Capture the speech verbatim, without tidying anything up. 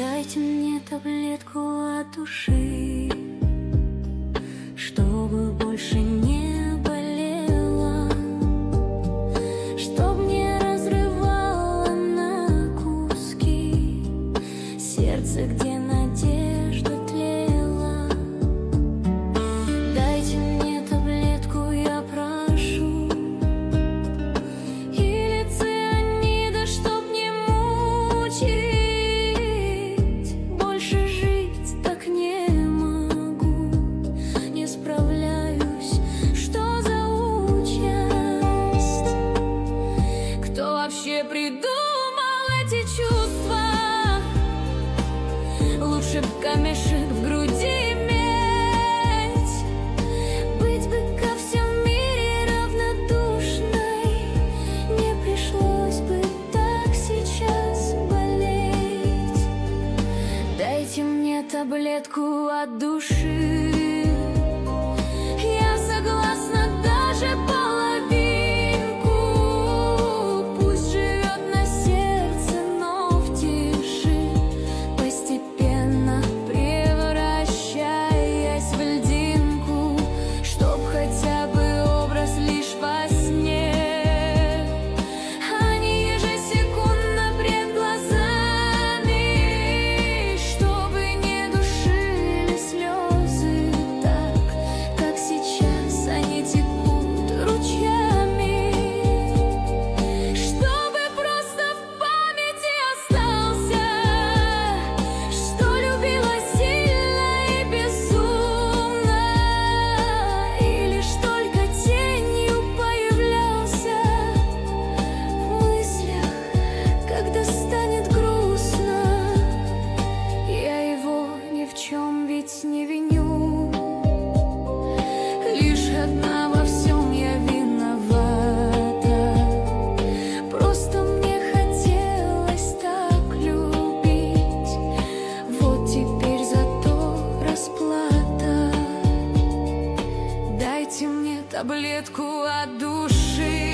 Дайте мне таблетку от души, чтобы больше не болело, чтоб не разрывало на куски сердце, где надежда тлела. Дайте мне таблетку, я прошу, или цианида, чтоб не мучить. Вообще придумал эти чувства? Лучше б камешек в груди иметь, быть бы ко всем мире равнодушной, не пришлось бы так сейчас болеть. Дайте мне таблетку от души, я согласна даже половину. Не виню, лишь одна во всем я виновата. Просто мне хотелось так любить, вот теперь зато расплата. Дайте мне таблетку от души.